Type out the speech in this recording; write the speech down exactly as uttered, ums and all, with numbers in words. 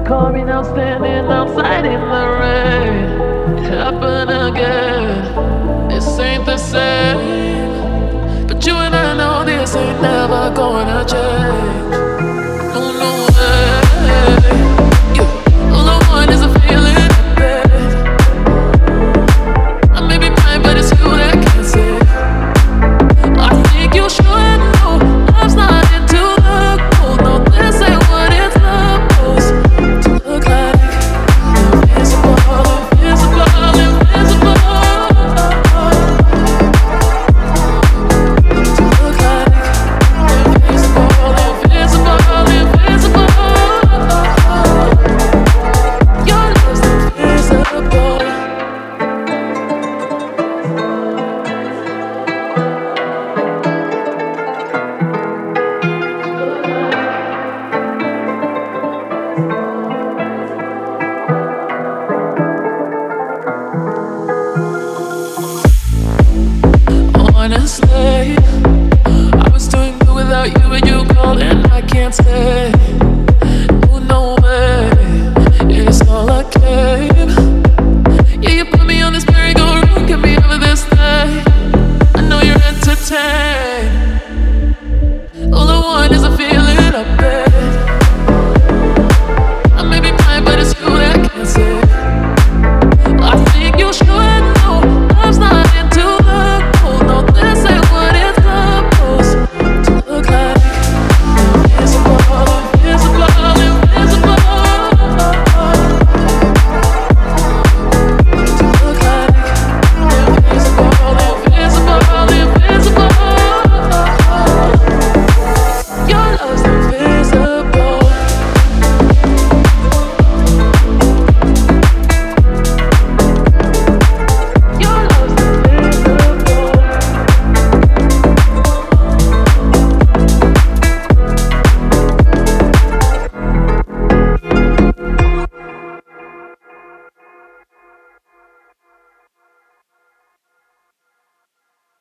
Call me now standing outside in the rain. It happened again. This ain't the same. But you and I know this ain't never gonna change. No, no way. Yeah. All I want is a feeling bad. I may be blind, but it's you that can say. I think you should know love's not into the cold. No, this ain't what it's supposed to look like. Invisible, invisible, invisible. To look like invisible, invisible, invisible. Your love's invisible. Honestly, I was doing good without you, but you called and I can't stay.